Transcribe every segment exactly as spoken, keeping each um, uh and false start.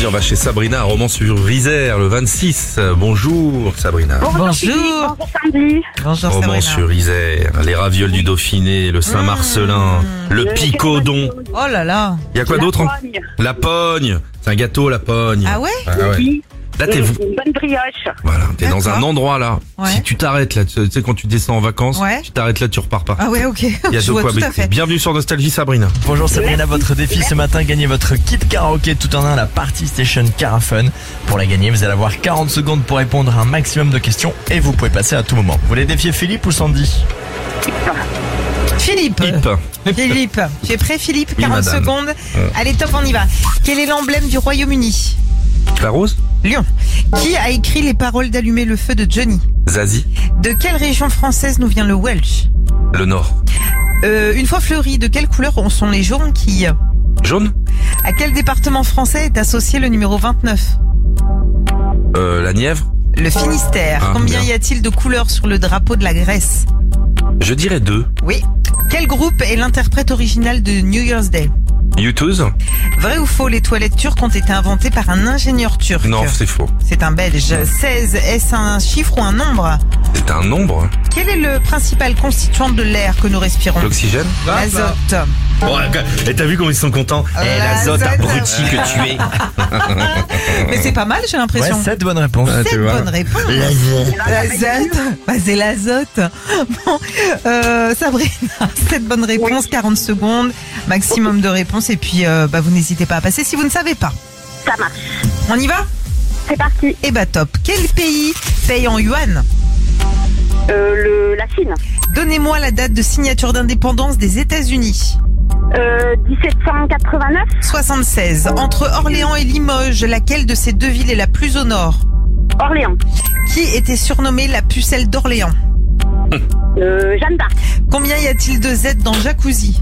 on va chez Sabrina à Romans-sur-Isère le vingt-six. Bonjour Sabrina. Bonjour. Bonjour Sandy. Bonjour Sabrina. Romans-sur-Isère, les ravioles du Dauphiné, le Saint-Marcelin, mmh. le picodon. Oh là là. Il y a quoi La d'autre hein pogne. La pogne. C'est un gâteau la pogne. Ah ouais Ah ouais. Oui. Là t'es Une vous. bonne brioche. Voilà, t'es dans D'accord. un endroit là. Ouais. Si tu t'arrêtes là, tu sais quand tu descends en vacances, Ouais. tu t'arrêtes là, tu repars pas. Ah ouais, ok. Il y a Je de vois quoi tout à bêter. fait. Bienvenue sur Nostalgie Sabrina. Bonjour Sabrina, votre défi ce matin, gagnez votre kit karaoké tout en un, la Party Station Carafun. Pour la gagner, vous allez avoir quarante secondes pour répondre à un maximum de questions et vous pouvez passer à tout moment. Vous voulez défier Philippe ou Sandy? Philippe. Hip. Philippe. Tu es prêt Philippe? Oui, quarante madame. secondes. Ouais. Allez, top, on y va. Quel est l'emblème du Royaume-Uni? La rose. Lyon. Qui a écrit les paroles d'Allumer le feu de Johnny? Zazie. De quelle région française nous vient le Welsh? Le Nord. Euh, une fois fleuri, de quelle couleur sont les jonquilles? Jaune. À quel département français est associé le numéro vingt-neuf? Euh, la Nièvre. Le Finistère. Ah, Combien bien. y a-t-il de couleurs sur le drapeau de la Grèce? Je dirais deux. Oui. Quel groupe est l'interprète original de New Year's Day? YouTube. Vrai ou faux, les toilettes turques ont été inventées par un ingénieur turc? Non, c'est faux. C'est un Belge. seize, est-ce un chiffre ou un nombre? C'est un nombre. Quel est le principal constituant de l'air que nous respirons? L'oxygène. L'azote. Bon, et t'as vu comment ils sont contents? Eh, l'azote L'azote. abruti que tu es. Mais c'est pas mal, j'ai Ouais, l'impression. sept bonnes réponses. Ah, tu Sept vois. bonnes réponses. L'azote. Bah, c'est l'azote. Bon, euh, Sabrina, sept bonnes réponses, quarante secondes, maximum de réponses, et puis euh, bah, vous n'hésitez pas à passer si vous ne savez pas. Ça marche. On y va? C'est parti. Eh bah top. Quel pays paye en yuan? Euh, le, la Chine. Donnez-moi la date de signature d'indépendance des États-Unis. Euh, dix-sept cent quatre-vingt-neuf. soixante-seize. Entre Orléans et Limoges, laquelle de ces deux villes est la plus au nord? Orléans. Qui était surnommée la pucelle d'Orléans? Euh, Jeanne d'Arc. Combien y a-t-il de Z dans jacuzzi?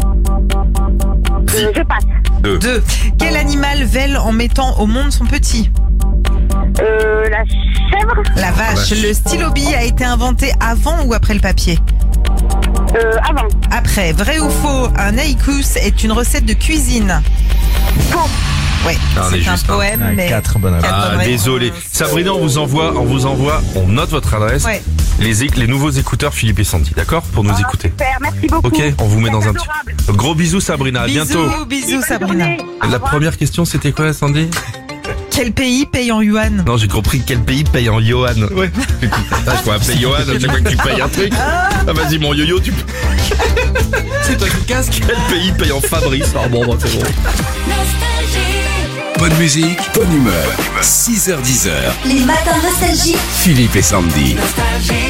Euh, je passe. Deux. deux. Quel animal vèle en mettant au monde son petit? Euh, la chèvre. La vache. vache. Le stylo bille a été inventé avant ou après le papier? Euh, avant. Après. Vrai ou faux, un haïkus est une recette de cuisine? Faux. Oui, Ah, on est c'est un juste, hein. poème, Ouais, mais... quatre bonnes réponses. Quatre Ah, bonnes désolé. réponses. Sabrina, on vous envoie, on vous envoie, on note votre adresse. Ouais. Les, éc- les nouveaux écouteurs Philippe et Sandy, d'accord? Pour nous Ah, écouter. Super, merci beaucoup. Ok, on vous met C'est dans un petit. adorable. Gros bisous Sabrina, à bientôt. Bisous, bisous Bonne Sabrina. journée. Au La revoir. première question c'était quoi Sandy? Quel pays paye en yuan? Non, j'ai compris quel pays paye en Johan. Ouais. Je faut appeler Johan à chaque fois que tu payes un truc. Ah vas-y mon yo-yo, tu c'est toi qui casse. Quel pays paye en Fabrice? Ah bon, bah, c'est bon. Bonne musique, bonne humeur. six heures dix heures. Les matins nostalgie. Philippe et Sandy. Nostalgie.